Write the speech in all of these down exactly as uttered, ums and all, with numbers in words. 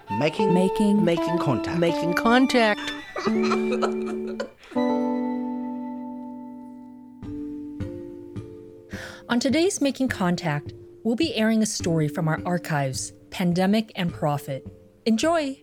Making, Making. making contact. Making contact. On today's Making Contact, we'll be airing a story from our archives, Pandemic and Profit. Enjoy!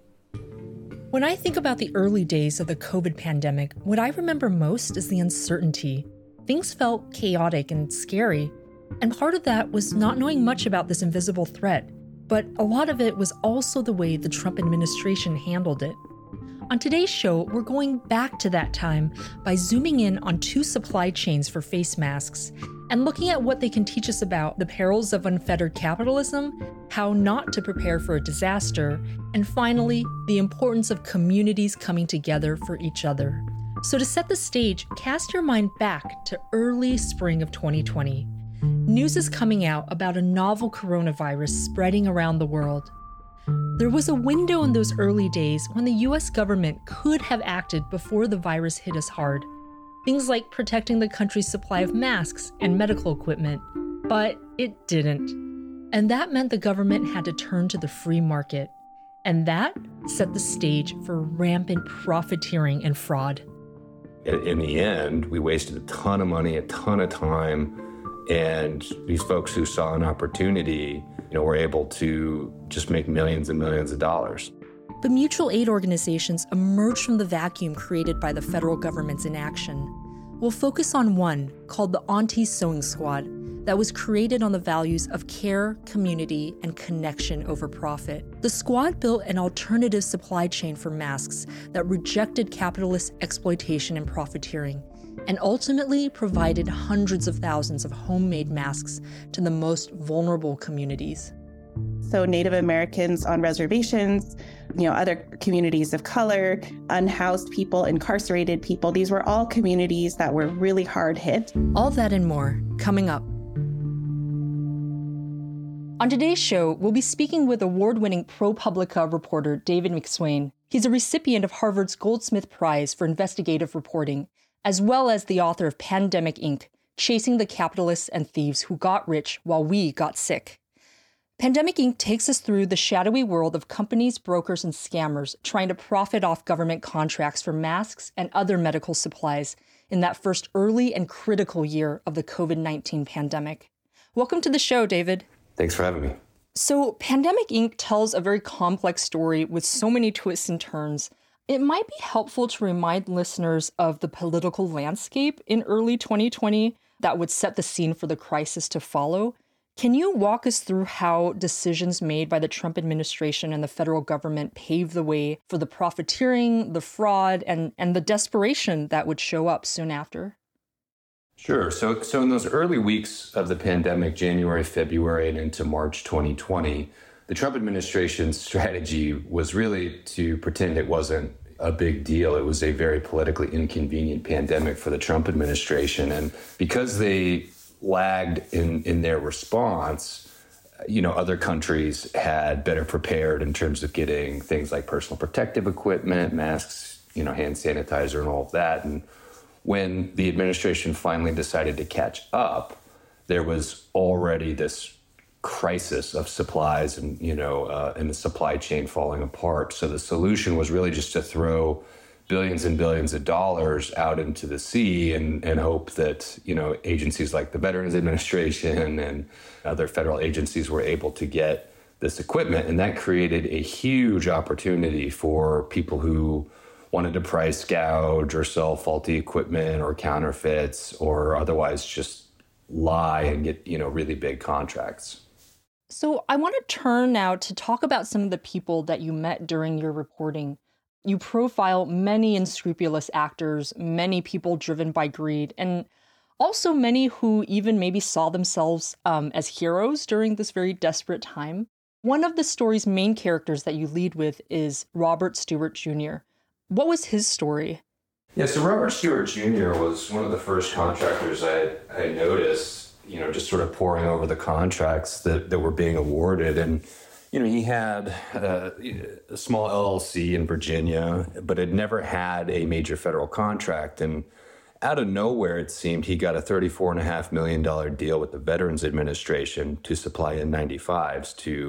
When I think about the early days of the COVID pandemic, what I remember most is the uncertainty. Things felt chaotic and scary, and part of that was not knowing much about this invisible threat, but a lot of it was also the way the Trump administration handled it. On today's show, we're going back to that time by zooming in on two supply chains for face masks and looking at what they can teach us about the perils of unfettered capitalism, how not to prepare for a disaster, and finally, the importance of communities coming together for each other. So to set the stage, cast your mind back to early spring of twenty twenty. News is coming out about a novel coronavirus spreading around the world. There was a window in those early days when the U S government could have acted before the virus hit us hard. Things like protecting the country's supply of masks and medical equipment, but it didn't. And that meant the government had to turn to the free market. And that set the stage for rampant profiteering and fraud. In the end, we wasted a ton of money, a ton of time, and these folks who saw an opportunity, you know, were able to just make millions and millions of dollars. But mutual aid organizations emerged from the vacuum created by the federal government's inaction. We'll focus on one called the Auntie Sewing Squad that was created on the values of care, community, and connection over profit. The squad built an alternative supply chain for masks that rejected capitalist exploitation and profiteering, and ultimately provided hundreds of thousands of homemade masks to the most vulnerable communities. So Native Americans on reservations, you know, other communities of color, unhoused people, incarcerated people, these were all communities that were really hard hit. All that and more coming up. On today's show, we'll be speaking with award-winning ProPublica reporter David McSwain. He's a recipient of Harvard's Goldsmith Prize for investigative reporting, as well as the author of Pandemic Incorporated, Chasing the Capitalists and Thieves Who Got Rich While We Got Sick. Pandemic Incorporated takes us through the shadowy world of companies, brokers, and scammers trying to profit off government contracts for masks and other medical supplies in that first early and critical year of the covid nineteen pandemic. Welcome to the show, David. Thanks for having me. So Pandemic Incorporated tells a very complex story with so many twists and turns. It might be helpful to remind listeners of the political landscape in early twenty twenty that would set the scene for the crisis to follow. Can you walk us through how decisions made by the Trump administration and the federal government paved the way for the profiteering, the fraud, and, and the desperation that would show up soon after? Sure. So, so in those early weeks of the pandemic, January, February, and into March twenty twenty, the Trump administration's strategy was really to pretend it wasn't a big deal. It was a very politically inconvenient pandemic for the Trump administration. And because they lagged in, in their response, you know, other countries had better prepared in terms of getting things like personal protective equipment, masks, you know, hand sanitizer and all of that. And when the administration finally decided to catch up, there was already this crisis of supplies and, you know, uh, and the supply chain falling apart. So the solution was really just to throw billions and billions of dollars out into the sea and, and hope that, you know, agencies like the Veterans Administration and other federal agencies were able to get this equipment. And that created a huge opportunity for people who wanted to price gouge or sell faulty equipment or counterfeits or otherwise just lie and get, you know, really big contracts. So I want to turn now to talk about some of the people that you met during your reporting. You profile many unscrupulous actors, many people driven by greed, and also many who even maybe saw themselves um, as heroes during this very desperate time. One of the story's main characters that you lead with is Robert Stewart Junior What was his story? Yeah, so Robert Stewart Junior was one of the first contractors I, I noticed, you know, just sort of poring over the contracts that, that were being awarded. And, you know, he had uh, a small L L C in Virginia, but had never had a major federal contract. And out of nowhere, it seemed, he got a thirty-four point five million dollars deal with the Veterans Administration to supply N ninety-fives to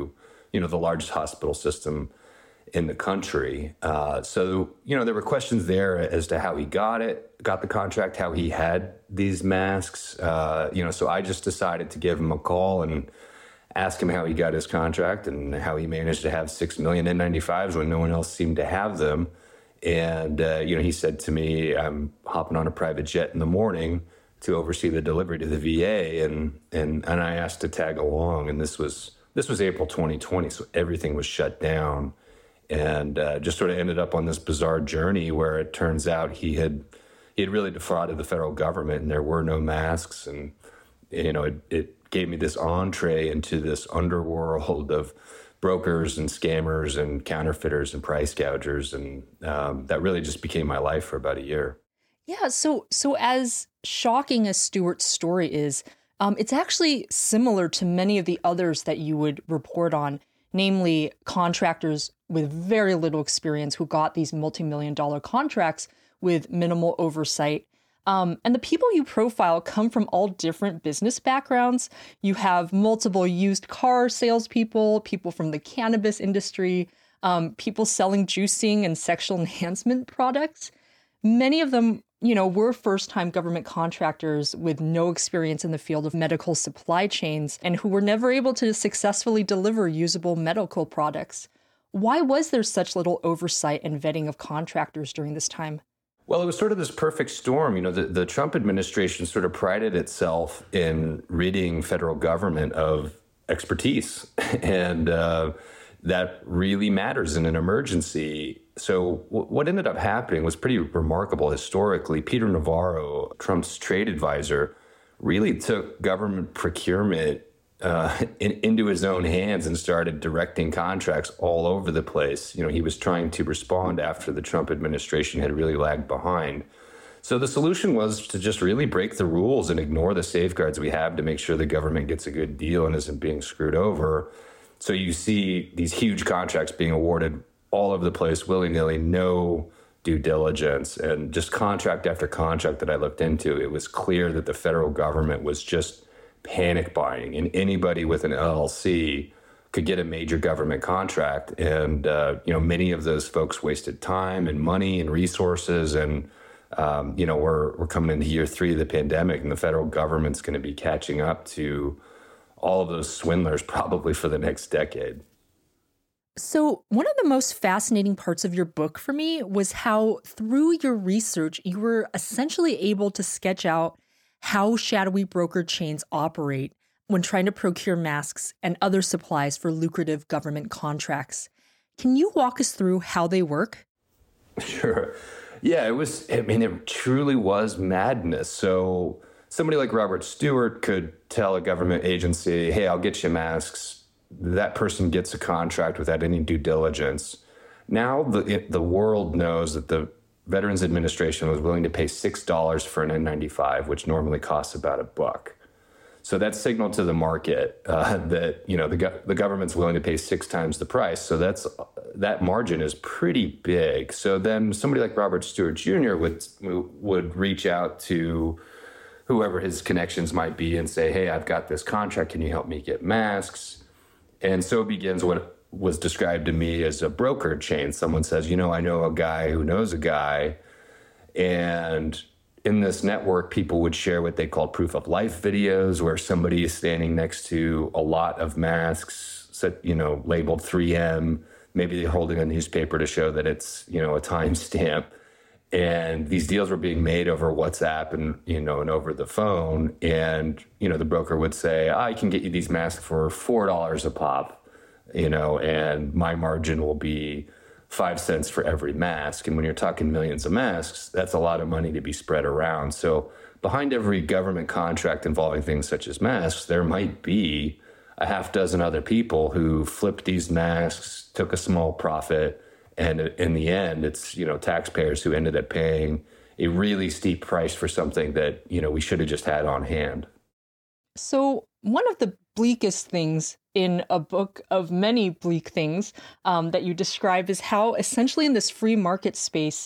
you know, the largest hospital system in the country. Uh, so, you know, there were questions there as to how he got it, got the contract, how he had these masks. Uh, you know, so I just decided to give him a call and ask him how he got his contract and how he managed to have six million N ninety-fives when no one else seemed to have them. And, uh, you know, he said to me, I'm hopping on a private jet in the morning to oversee the delivery to the V A. And, and, and I asked to tag along. And this was, this was April twenty twenty. So everything was shut down. And uh, just sort of ended up on this bizarre journey where it turns out he had he had really defrauded the federal government, and there were no masks. And you know, it, it gave me this entree into this underworld of brokers and scammers and counterfeiters and price gougers, and um, that really just became my life for about a year. Yeah. So so as shocking as Stuart's story is, um, it's actually similar to many of the others that you would report on, namely contractors with very little experience who got these multi-million dollar contracts with minimal oversight. Um, and the people you profile come from all different business backgrounds. You have multiple used car salespeople, people from the cannabis industry, um, people selling juicing and sexual enhancement products. Many of them, you know, were first-time government contractors with no experience in the field of medical supply chains and who were never able to successfully deliver usable medical products. Why was there such little oversight and vetting of contractors during this time? Well, it was sort of this perfect storm. You know, the, the Trump administration sort of prided itself in ridding federal government of expertise. And uh, that really matters in an emergency. So w- what ended up happening was pretty remarkable historically. Peter Navarro, Trump's trade advisor, really took government procurement uh, in, into his own hands and started directing contracts all over the place. You know, he was trying to respond after the Trump administration had really lagged behind. So the solution was to just really break the rules and ignore the safeguards we have to make sure the government gets a good deal and isn't being screwed over. So you see these huge contracts being awarded all over the place, willy-nilly, no due diligence, and just contract after contract that I looked into, it was clear that the federal government was just panic buying, and anybody with an L L C could get a major government contract. And, uh, you know, many of those folks wasted time and money and resources. And, um, you know, we're, we're coming into year three of the pandemic, and the federal government's going to be catching up to all of those swindlers probably for the next decade. So one of the most fascinating parts of your book for me was how through your research, you were essentially able to sketch out how shadowy broker chains operate when trying to procure masks and other supplies for lucrative government contracts. Can you walk us through how they work? Sure. Yeah, it was, I mean, it truly was madness. So somebody like Robert Stewart could tell a government agency, hey, I'll get you masks. That person gets a contract without any due diligence. Now the it, the world knows that the Veterans Administration was willing to pay six dollars for an N ninety-five, which normally costs about a buck. So that signaled to the market uh, that, you know, the go- the government's willing to pay six times the price. So that's that margin is pretty big. So then somebody like Robert Stewart Junior would would reach out to whoever his connections might be and say, hey, I've got this contract. Can you help me get masks? And so begins what was described to me as a broker chain. Someone says, you know, I know a guy who knows a guy. And in this network, people would share what they called proof of life videos, where somebody is standing next to a lot of masks, set, you know, labeled three M. Maybe they're holding a newspaper to show that it's, you know, a timestamp. And these deals were being made over WhatsApp and, you know, and over the phone. And, you know, the broker would say, I can get you these masks for four dollars a pop. You know, and my margin will be five cents for every mask. And when you're talking millions of masks, that's a lot of money to be spread around. So behind every government contract involving things such as masks, there might be a half dozen other people who flipped these masks, took a small profit. And in the end, it's, you know, taxpayers who ended up paying a really steep price for something that, you know, we should have just had on hand. So one of the bleakest things in a book of many bleak things um, that you describe is how essentially in this free market space,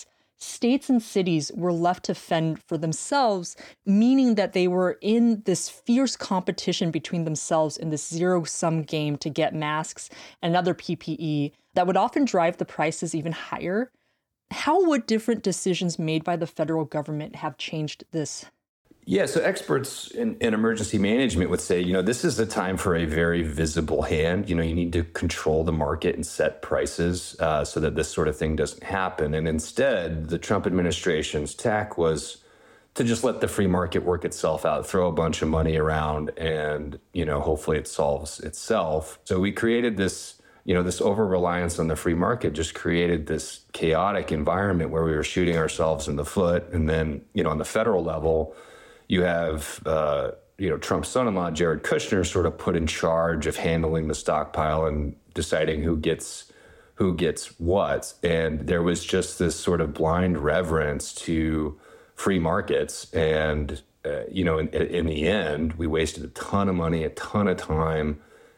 states and cities were left to fend for themselves, meaning that they were in this fierce competition between themselves in this zero-sum game to get masks and other P P E that would often drive the prices even higher. How would different decisions made by the federal government have changed this? Yeah, so experts in, in emergency management would say, you know, this is a time for a very visible hand. You know, you need to control the market and set prices uh, so that this sort of thing doesn't happen. And instead, the Trump administration's tack was to just let the free market work itself out, throw a bunch of money around, and, you know, hopefully it solves itself. So we created this, you know, this over-reliance on the free market just created this chaotic environment where we were shooting ourselves in the foot. And then, you know, on the federal level, you have, uh, you know, Trump's son-in-law, Jared Kushner, sort of put in charge of handling the stockpile and deciding who gets who gets what. And there was just this sort of blind reverence to free markets. And, uh, you know, in, in the end, we wasted a ton of money, a ton of time.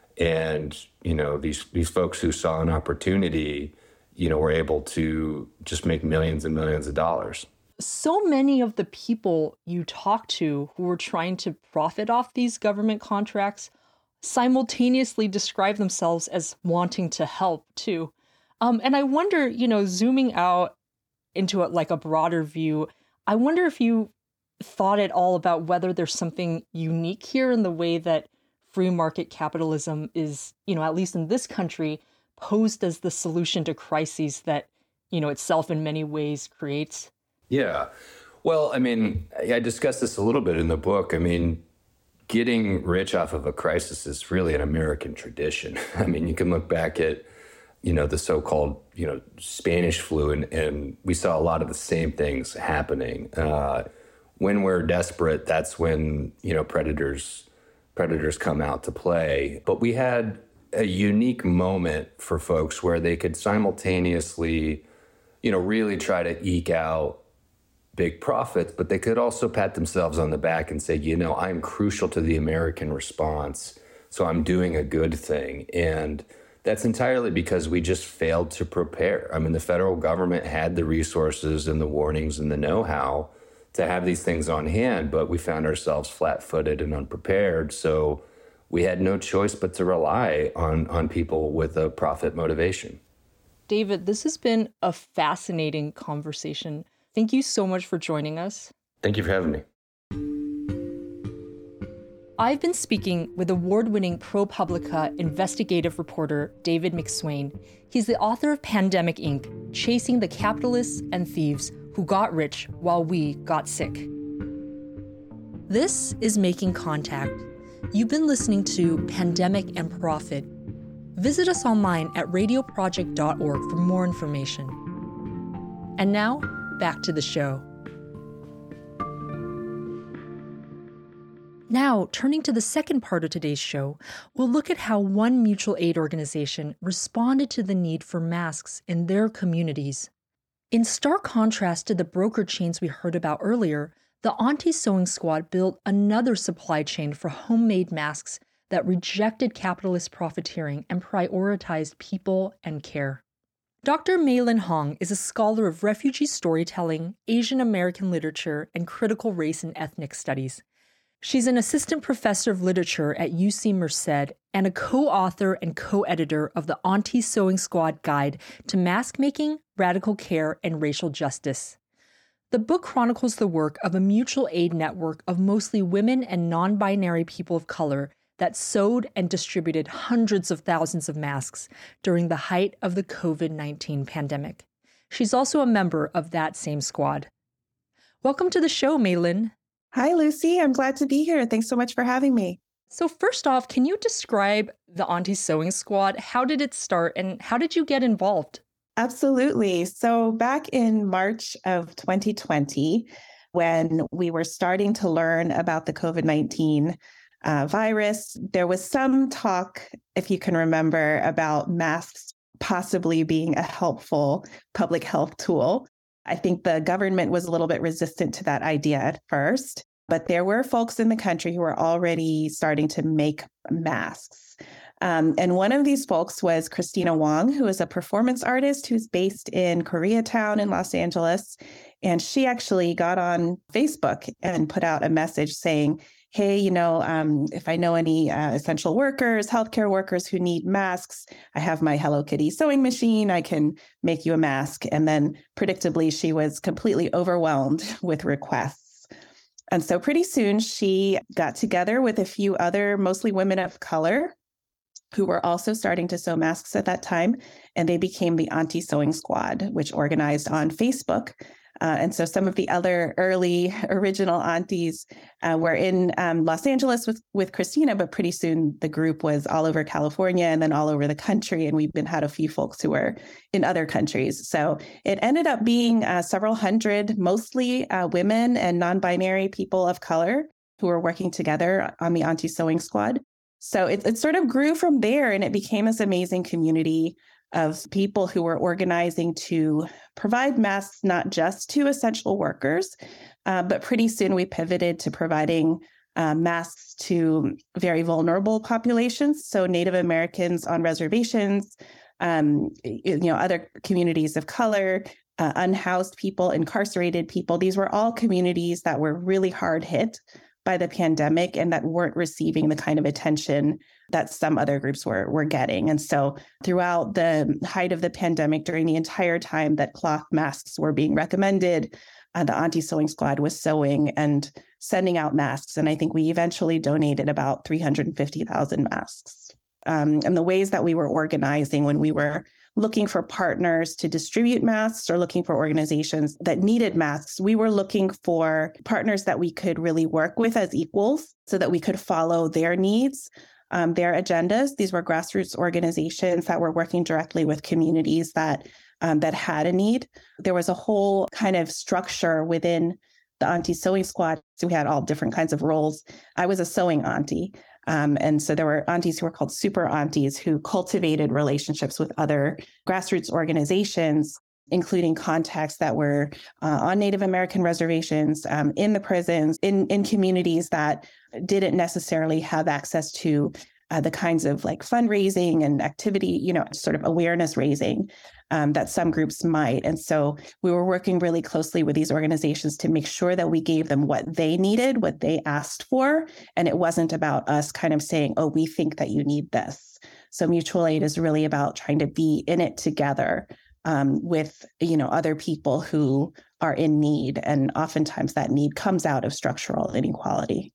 And, you know, these these folks who saw an opportunity, you know, were able to just make millions and millions of dollars. So many of the people you talk to who were trying to profit off these government contracts simultaneously describe themselves as wanting to help too. Um, and I wonder, you know, zooming out into it like a broader view, I wonder if you thought at all about whether there's something unique here in the way that free market capitalism is, you know, at least in this country, posed as the solution to crises that, you know, itself in many ways creates. Yeah. Well, I mean, I discussed this a little bit in the book. I mean, getting rich off of a crisis is really an American tradition. I mean, you can look back at, you know, the so-called, you know, Spanish flu, and, and we saw a lot of the same things happening. Uh, when we're desperate, that's when, you know, predators, predators come out to play. But we had a unique moment for folks where they could simultaneously, you know, really try to eke out big profits, but they could also pat themselves on the back and say, you know, I'm crucial to the American response, so I'm doing a good thing. And that's entirely because we just failed to prepare. I mean, the federal government had the resources and the warnings and the know-how to have these things on hand, but we found ourselves flat-footed and unprepared. So we had no choice but to rely on, on people with a profit motivation. David, this has been a fascinating conversation. Thank you so much for joining us. Thank you for having me. I've been speaking with award-winning ProPublica investigative reporter David McSwain. He's the author of Pandemic Incorporated, Chasing the Capitalists and Thieves Who Got Rich While We Got Sick. This is Making Contact. You've been listening to Pandemic and Profit. Visit us online at radio project dot org for more information. And now, back to the show. Now, turning to the second part of today's show, we'll look at how one mutual aid organization responded to the need for masks in their communities. In stark contrast to the broker chains we heard about earlier, the Auntie Sewing Squad built another supply chain for homemade masks that rejected capitalist profiteering and prioritized people and care. Doctor Maylin Hong is a scholar of refugee storytelling, Asian American literature, and critical race and ethnic studies. She's an assistant professor of literature at U C Merced and a co-author and co-editor of the Auntie Sewing Squad Guide to Mask Making, Radical Care, and Racial Justice. The book chronicles the work of a mutual aid network of mostly women and non-binary people of color that sewed and distributed hundreds of thousands of masks during the height of the covid nineteen pandemic. She's also a member of that same squad. Welcome to the show, Maylin. Hi, Lucy. I'm glad to be here. Thanks so much for having me. So first off, can you describe the Auntie Sewing Squad? How did it start and how did you get involved? Absolutely. So back in March of twenty twenty, when we were starting to learn about the covid nineteen uh, virus, there was some talk, if you can remember, about masks possibly being a helpful public health tool. I think the government was a little bit resistant to that idea at first, but there were folks in the country who were already starting to make masks. Um, and one of these folks was Christina Wong, who is a performance artist who's based in Koreatown in Los Angeles. And she actually got on Facebook and put out a message saying, hey, you know, um, if I know any uh, essential workers, healthcare workers who need masks, I have my Hello Kitty sewing machine. I can make you a mask. And then predictably, she was completely overwhelmed with requests. And so pretty soon she got together with a few other, mostly women of color, who were also starting to sew masks at that time. And they became the Auntie Sewing Squad, which organized on Facebook. Uh, and so some of the other early original aunties uh, were in um, Los Angeles with, with Christina, but pretty soon the group was all over California and then all over the country. And we've been had a few folks who were in other countries. So it ended up being uh, several hundred, mostly uh, women and non-binary people of color who were working together on the Auntie Sewing Squad. So it, it sort of grew from there, and it became this amazing community of people who were organizing to provide masks, not just to essential workers, uh, but pretty soon we pivoted to providing uh, masks to very vulnerable populations. So Native Americans on reservations, um, you know, other communities of color, uh, unhoused people, incarcerated people. These were all communities that were really hard hit by the pandemic and that weren't receiving the kind of attention that some other groups were, were getting. And so throughout the height of the pandemic, during the entire time that cloth masks were being recommended, uh, the Auntie Sewing Squad was sewing and sending out masks. And I think we eventually donated about three hundred fifty thousand masks. Um, and the ways that we were organizing when we were looking for partners to distribute masks or looking for organizations that needed masks, we were looking for partners that we could really work with as equals so that we could follow their needs, um, their agendas. These were grassroots organizations that were working directly with communities that um, that had a need. There was a whole kind of structure within the Auntie Sewing Squad. So we had all different kinds of roles. I was a sewing auntie. Um, and so there were aunties who were called super aunties who cultivated relationships with other grassroots organizations, including contacts that were uh, on Native American reservations, um, in the prisons, in, in communities that didn't necessarily have access to uh, the kinds of like fundraising and activity, you know, sort of awareness raising um, that some groups might. And so we were working really closely with these organizations to make sure that we gave them what they needed, what they asked for. And it wasn't about us kind of saying, oh, we think that you need this. So mutual aid is really about trying to be in it together um, with, you know, other people who are in need. And oftentimes that need comes out of structural inequality.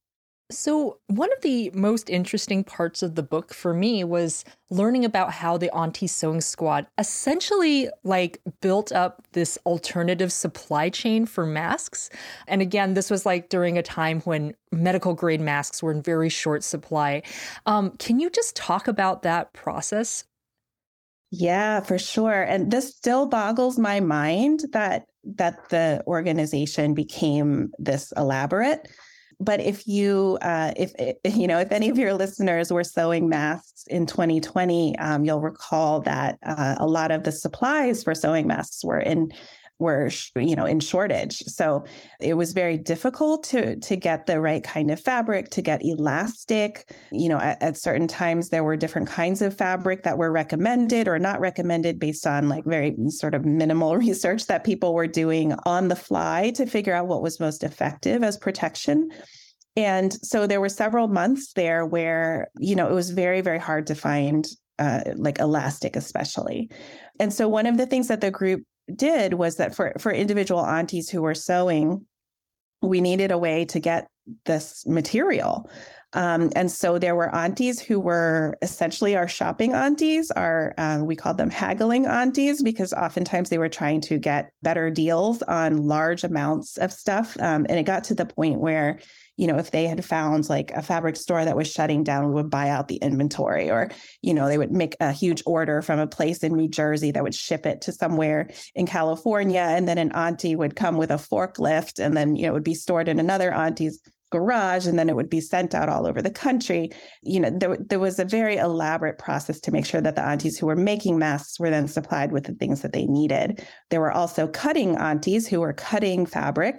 So one of the most interesting parts of the book for me was learning about how the Auntie Sewing Squad essentially like built up this alternative supply chain for masks. And again, this was like during a time when medical grade masks were in very short supply. Um, can you just talk about that process? Yeah, for sure. And this still boggles my mind that that the organization became this elaborate. But if you, uh, if you know, if any of your listeners were sewing masks in twenty twenty, um, you'll recall that uh, a lot of the supplies for sewing masks were in, were you know in shortage. So it was very difficult to to get the right kind of fabric, to get elastic. You know, at, at certain times there were different kinds of fabric that were recommended or not recommended based on like very sort of minimal research that people were doing on the fly to figure out what was most effective as protection. And so there were several months there where, you know, it was very, very hard to find uh, like elastic, especially. And so one of the things that the group did was that for, for individual aunties who were sewing, we needed a way to get this material. Um, and so there were aunties who were essentially our shopping aunties, our, uh, we called them haggling aunties, because oftentimes they were trying to get better deals on large amounts of stuff. Um, and it got to the point where, you know, if they had found like a fabric store that was shutting down, we would buy out the inventory, or, you know, they would make a huge order from a place in New Jersey that would ship it to somewhere in California. And then an auntie would come with a forklift, and then, you know, it would be stored in another auntie's garage, and then it would be sent out all over the country. You know, there, there was a very elaborate process to make sure that the aunties who were making masks were then supplied with the things that they needed. There were also cutting aunties who were cutting fabric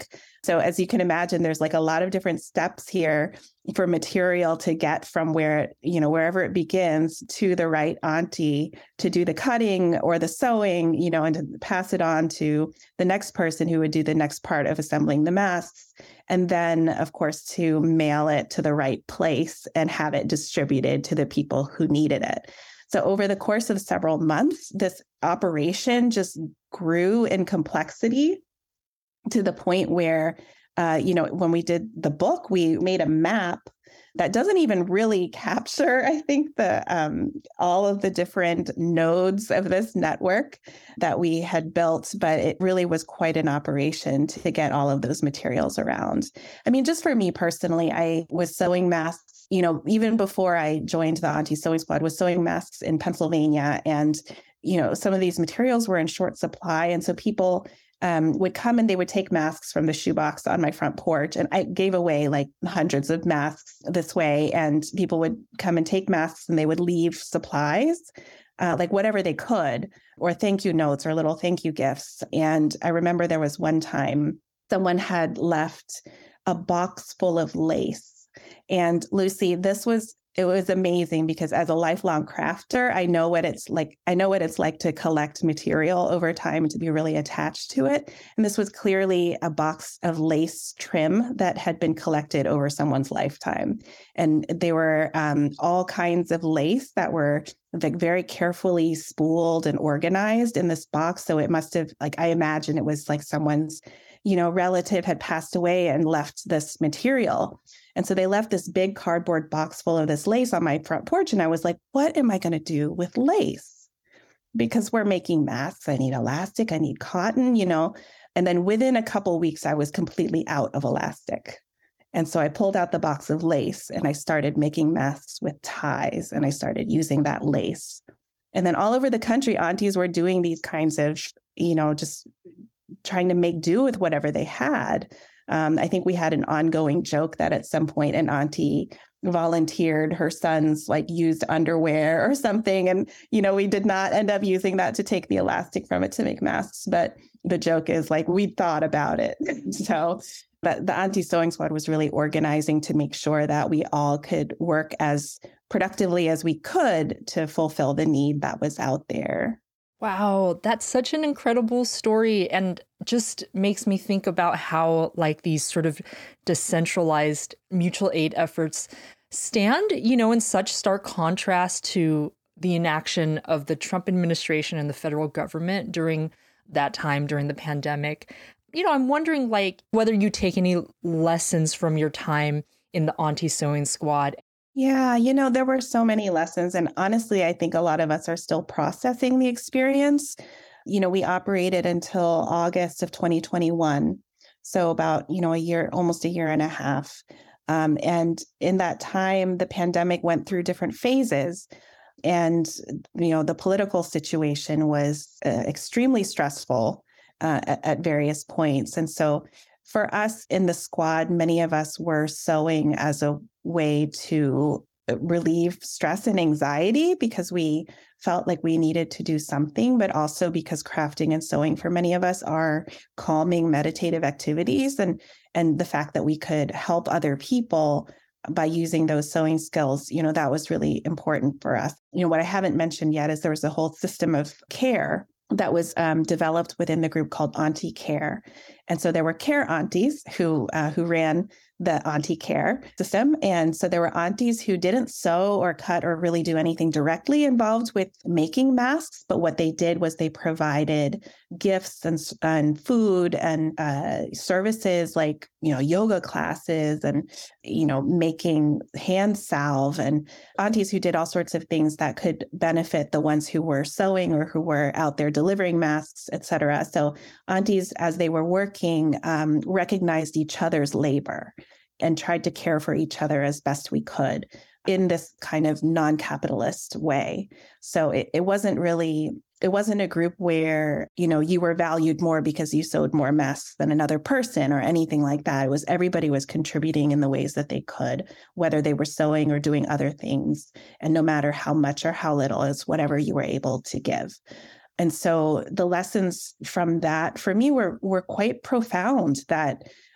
So as you can imagine, there's like a lot of different steps here for material to get from where, you know, wherever it begins to the right auntie to do the cutting or the sewing, you know, and to pass it on to the next person who would do the next part of assembling the masks. And then, of course, to mail it to the right place and have it distributed to the people who needed it. So over the course of several months, this operation just grew in complexity to the point where, uh, you know, when we did the book, we made a map that doesn't even really capture, I think, the um, all of the different nodes of this network that we had built, but it really was quite an operation to get all of those materials around. I mean, just for me personally, I was sewing masks, you know, even before I joined the Auntie Sewing Squad, was sewing masks in Pennsylvania. And, you know, some of these materials were in short supply. And so people Um, would come and they would take masks from the shoebox on my front porch. And I gave away like hundreds of masks this way. And people would come and take masks and they would leave supplies, uh, like whatever they could, or thank you notes or little thank you gifts. And I remember there was one time someone had left a box full of lace. And Lucy, this was It was amazing because as a lifelong crafter, I know what it's like. I know what it's like to collect material over time and to be really attached to it. And this was clearly a box of lace trim that had been collected over someone's lifetime. And they were um, all kinds of lace that were like very carefully spooled and organized in this box. So it must have, like, I imagine it was like someone's, you know, relative had passed away and left this material. And so they left this big cardboard box full of this lace on my front porch. And I was like, what am I going to do with lace? Because we're making masks. I need elastic. I need cotton, you know. And then within a couple of weeks, I was completely out of elastic. And so I pulled out the box of lace and I started making masks with ties and I started using that lace. And then all over the country, aunties were doing these kinds of, you know, just trying to make do with whatever they had. Um, I think we had an ongoing joke that at some point an auntie volunteered her son's like used underwear or something. And, you know, we did not end up using that to take the elastic from it to make masks. But the joke is like, we thought about it. So but the Auntie Sewing Squad was really organizing to make sure that we all could work as productively as we could to fulfill the need that was out there. Wow, that's such an incredible story and just makes me think about how like these sort of decentralized mutual aid efforts stand, you know, in such stark contrast to the inaction of the Trump administration and the federal government during that time, during the pandemic. You know, I'm wondering like whether you take any lessons from your time in the Auntie Sewing Squad. Yeah, you know, there were so many lessons. And honestly, I think a lot of us are still processing the experience. You know, we operated until August of twenty twenty-one. So about, you know, a year, almost a year and a half. Um, and in that time, the pandemic went through different phases. And, you know, the political situation was uh, extremely stressful uh, at, at various points. And so for us in the squad, many of us were sewing as a way to relieve stress and anxiety because we felt like we needed to do something, but also because crafting and sewing for many of us are calming, meditative activities. And, and the fact that we could help other people by using those sewing skills, you know, that was really important for us. You know, what I haven't mentioned yet is there was a whole system of care that was um, developed within the group called Auntie Care. And so there were care aunties who uh, who ran the Auntie Care system. And so there were aunties who didn't sew or cut or really do anything directly involved with making masks. But what they did was they provided gifts and, and food and uh, services like, you know, yoga classes and, you know, making hand salve and aunties who did all sorts of things that could benefit the ones who were sewing or who were out there delivering masks, et cetera. So aunties, as they were working, um, recognized each other's labor and tried to care for each other as best we could in this kind of non-capitalist way. So it, it wasn't really, it wasn't a group where, you know, you were valued more because you sewed more masks than another person or anything like that. It was everybody was contributing in the ways that they could, whether they were sewing or doing other things. And no matter how much or how little, it's whatever you were able to give. And so the lessons from that for me were were quite profound that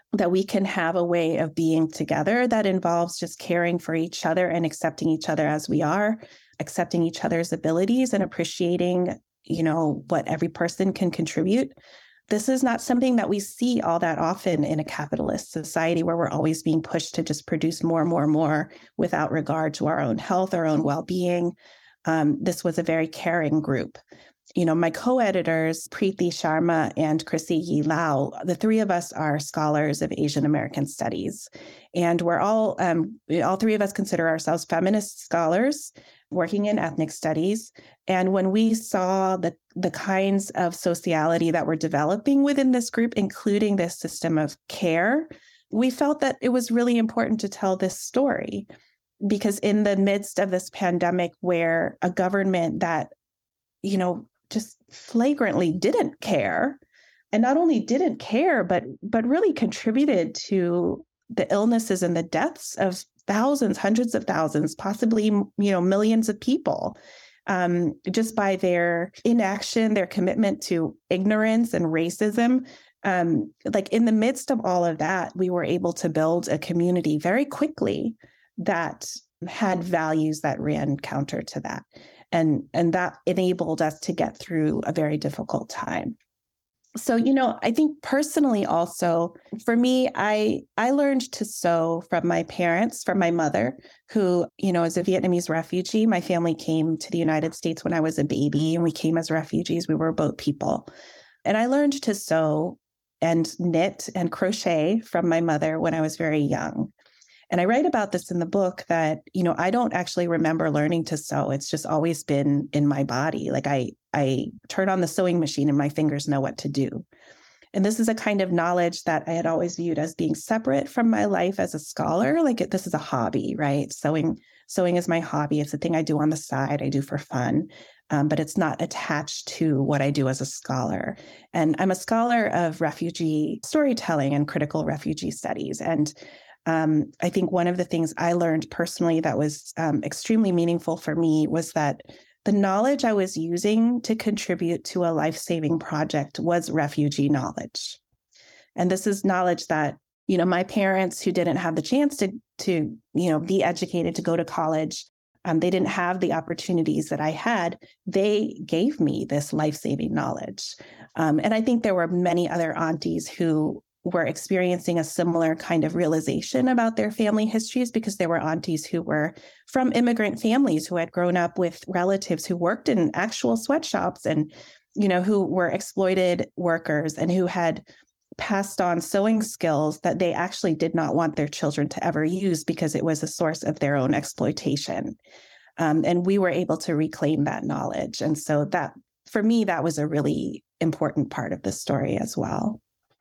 that we can have a way of being together that involves just caring for each other and accepting each other as we are, accepting each other's abilities and appreciating, you know, what every person can contribute. This is not something that we see all that often in a capitalist society where we're always being pushed to just produce more, more, more without regard to our own health, our own well-being. Um, this was a very caring group. You know, my co-editors, Preeti Sharma and Chrissy Yi Lau, the three of us are scholars of Asian American studies. And we're all, um, all three of us consider ourselves feminist scholars working in ethnic studies. And when we saw the, the kinds of sociality that were developing within this group, including this system of care, we felt that it was really important to tell this story. Because in the midst of this pandemic where a government that, you know, just flagrantly didn't care, and not only didn't care, but but really contributed to the illnesses and the deaths of thousands, hundreds of thousands, possibly, you know, millions of people, um, just by their inaction, their commitment to ignorance and racism. Um, like in the midst of all of that, we were able to build a community very quickly that had values that ran counter to that. And, and that enabled us to get through a very difficult time. So, you know, I think personally also, for me, I I learned to sew from my parents, from my mother, who, you know, is a Vietnamese refugee. My family came to the United States when I was a baby, and we came as refugees. We were boat people. And I learned to sew and knit and crochet from my mother when I was very young. And I write about this in the book that, you know, I don't actually remember learning to sew. It's just always been in my body. Like I, I turn on the sewing machine and my fingers know what to do. And this is a kind of knowledge that I had always viewed as being separate from my life as a scholar. Like it, this is a hobby, right? Sewing, sewing is my hobby. It's a thing I do on the side. I do for fun. Um, but it's not attached to what I do as a scholar. And I'm a scholar of refugee storytelling and critical refugee studies. And Um, I think one of the things I learned personally that was um, extremely meaningful for me was that the knowledge I was using to contribute to a life-saving project was refugee knowledge. And this is knowledge that, you know, my parents who didn't have the chance to, to you know, be educated, to go to college, um, they didn't have the opportunities that I had. They gave me this life-saving knowledge. Um, and I think there were many other aunties who were experiencing a similar kind of realization about their family histories, because there were aunties who were from immigrant families who had grown up with relatives who worked in actual sweatshops and, you know, who were exploited workers and who had passed on sewing skills that they actually did not want their children to ever use because it was a source of their own exploitation. Um, and we were able to reclaim that knowledge. And so that, for me, that was a really important part of the story as well.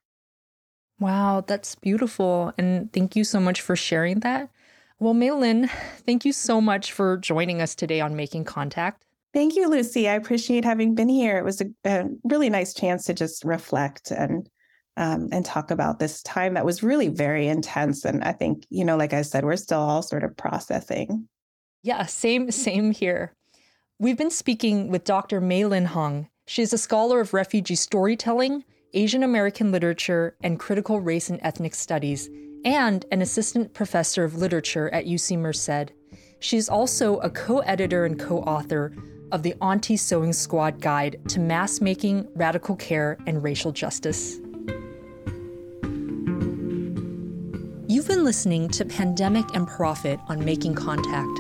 Wow, that's beautiful. And thank you so much for sharing that. Well, Mei Lin, thank you so much for joining us today on Making Contact. Thank you, Lucy. I appreciate having been here. It was a, a really nice chance to just reflect and um, and talk about this time that was really very intense. And I think, you know, like I said, we're still all sort of processing. Yeah, same, same here. We've been speaking with Doctor Mei Lin Hung. She's a scholar of refugee storytelling, Asian American literature, and critical race and ethnic studies, and an assistant professor of literature at U C Merced. She's also a co-editor and co-author of the Auntie Sewing Squad Guide to Mask Making, Radical Care, and Racial Justice. You've been listening to Pandemic and Profit on Making Contact.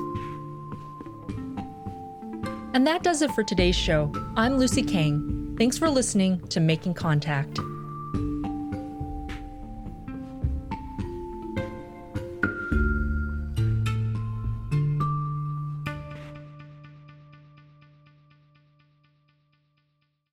And that does it for today's show. I'm Lucy Kang. Thanks for listening to Making Contact.